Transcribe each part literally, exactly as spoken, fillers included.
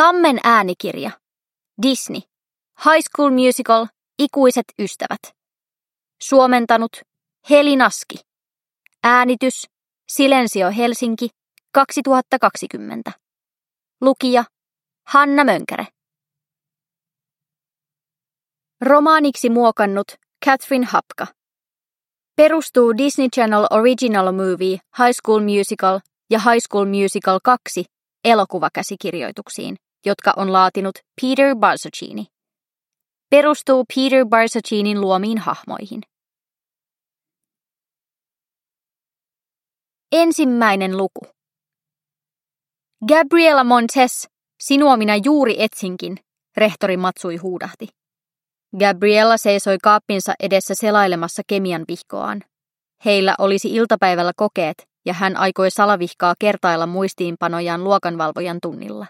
Tammen äänikirja. Disney. High School Musical. Ikuiset ystävät. Suomentanut Heli Naski. Äänitys Silensio Helsinki kaksituhattakaksikymmentä. Lukija Hanna Mönkäre. Romaaniksi muokannut Catherine Hapka. Perustuu Disney Channel Original Movie High School Musical ja High School Musical kaksi elokuvakäsikirjoituksiin, jotka on laatinut Peter Barzacchini. Perustuu Peter Barzacchinin luomiin hahmoihin. Ensimmäinen luku. Gabriela Montes, sinua minä juuri etsinkin, rehtori Matsui huudahti. Gabriela seisoi kaappinsa edessä selailemassa kemian vihkoaan. Heillä olisi iltapäivällä kokeet, ja hän aikoi salavihkaa kertailla muistiinpanojaan luokanvalvojan tunnilla.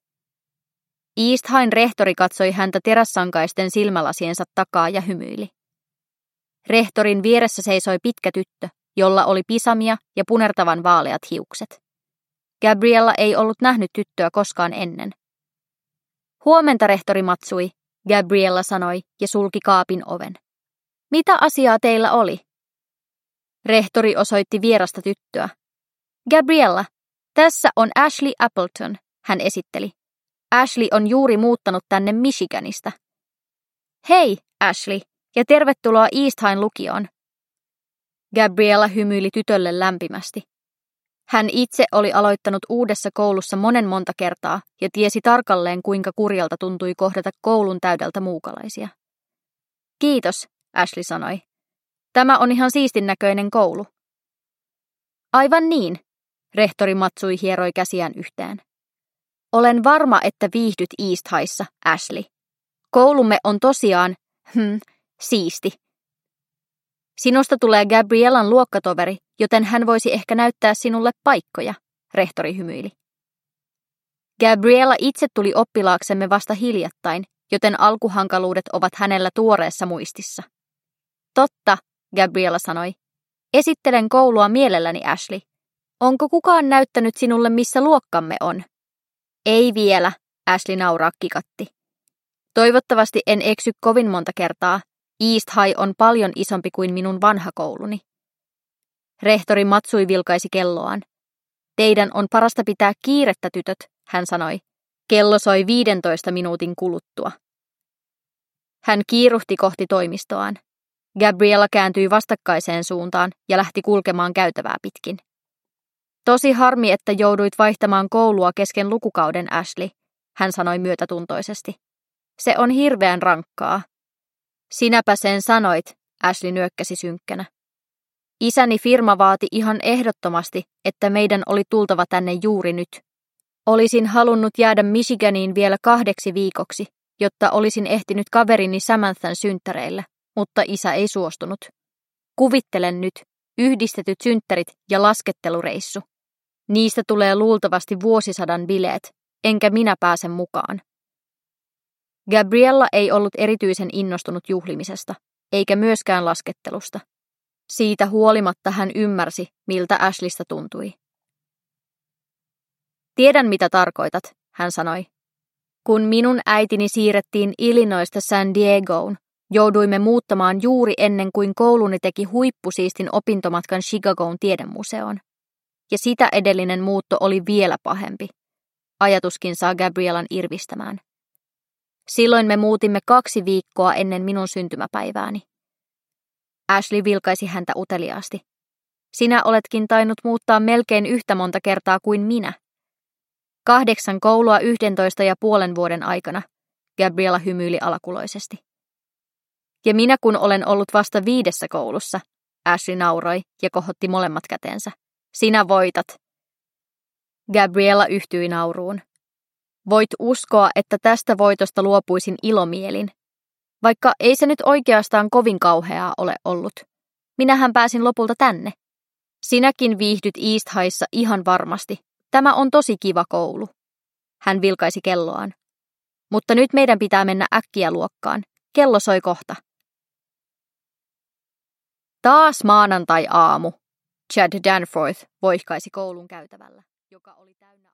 East Highin rehtori katsoi häntä terässankaisten silmälasiensa takaa ja hymyili. Rehtorin vieressä seisoi pitkä tyttö, jolla oli pisamia ja punertavan vaaleat hiukset. Gabriella ei ollut nähnyt tyttöä koskaan ennen. Huomenta, rehtori Matsui, Gabriella sanoi ja sulki kaapin oven. Mitä asiaa teillä oli? Rehtori osoitti vierasta tyttöä. Gabriella, tässä on Ashley Appleton, hän esitteli. Ashley on juuri muuttanut tänne Michiganista. Hei, Ashley, ja tervetuloa East Highin lukioon. Gabriella hymyili tytölle lämpimästi. Hän itse oli aloittanut uudessa koulussa monen monta kertaa ja tiesi tarkalleen, kuinka kurjalta tuntui kohdata koulun täydeltä muukalaisia. Kiitos, Ashley sanoi. Tämä on ihan siistin näköinen koulu. Aivan niin, rehtori Matsui hieroi käsiään yhteen. Olen varma, että viihdyt East Highissa, Ashley. Koulumme on tosiaan, hm, siisti. Sinusta tulee Gabrielan luokkatoveri, joten hän voisi ehkä näyttää sinulle paikkoja, rehtori hymyili. Gabriela itse tuli oppilaaksemme vasta hiljattain, joten alkuhankaluudet ovat hänellä tuoreessa muistissa. Totta, Gabriela sanoi. Esittelen koulua mielelläni, Ashley. Onko kukaan näyttänyt sinulle, missä luokkamme on? Ei vielä, Ashley nauraa kikatti. Toivottavasti en eksy kovin monta kertaa. East High on paljon isompi kuin minun vanha kouluni. Rehtori Matsui vilkaisi kelloaan. Teidän on parasta pitää kiirettä, tytöt, hän sanoi. Kello soi viidentoista minuutin kuluttua. Hän kiiruhti kohti toimistoaan. Gabriela kääntyi vastakkaiseen suuntaan ja lähti kulkemaan käytävää pitkin. Tosi harmi, että jouduit vaihtamaan koulua kesken lukukauden, Ashley, hän sanoi myötätuntoisesti. Se on hirveän rankkaa. Sinäpä sen sanoit, Ashley nyökkäsi synkkänä. Isäni firma vaati ihan ehdottomasti, että meidän oli tultava tänne juuri nyt. Olisin halunnut jäädä Michiganiin vielä kahdeksi viikoksi, jotta olisin ehtinyt kaverini Samanthan synttäreillä, mutta isä ei suostunut. Kuvittelen nyt, yhdistetyt synttärit ja laskettelureissu. Niistä tulee luultavasti vuosisadan bileet, enkä minä pääse mukaan. Gabriella ei ollut erityisen innostunut juhlimisesta, eikä myöskään laskettelusta. Siitä huolimatta hän ymmärsi, miltä Ashleystä tuntui. Tiedän, mitä tarkoitat, hän sanoi. Kun minun äitini siirrettiin Illinoista San Diegoon, jouduimme muuttamaan juuri ennen kuin kouluni teki huippusiistin opintomatkan Chicagoon tiedemuseoon. Ja sitä edellinen muutto oli vielä pahempi. Ajatuskin saa Gabrielan irvistämään. Silloin me muutimme kaksi viikkoa ennen minun syntymäpäivääni. Ashley vilkaisi häntä uteliaasti. Sinä oletkin tainnut muuttaa melkein yhtä monta kertaa kuin minä. Kahdeksan koulua yhdentoista ja puolen vuoden aikana, Gabriela hymyili alakuloisesti. Ja minä kun olen ollut vasta viidessä koulussa, Ashley nauroi ja kohotti molemmat kätensä. Sinä voitat. Gabriela yhtyi nauruun. Voit uskoa, että tästä voitosta luopuisin ilomielin. Vaikka ei se nyt oikeastaan kovin kauheaa ole ollut. Minähän pääsin lopulta tänne. Sinäkin viihdyt East Highissa ihan varmasti. Tämä on tosi kiva koulu. Hän vilkaisi kelloaan. Mutta nyt meidän pitää mennä äkkiä luokkaan. Kello soi kohta. Taas maanantai-aamu. Chad Danforth voihkaisi koulun käytävällä, joka oli täynnä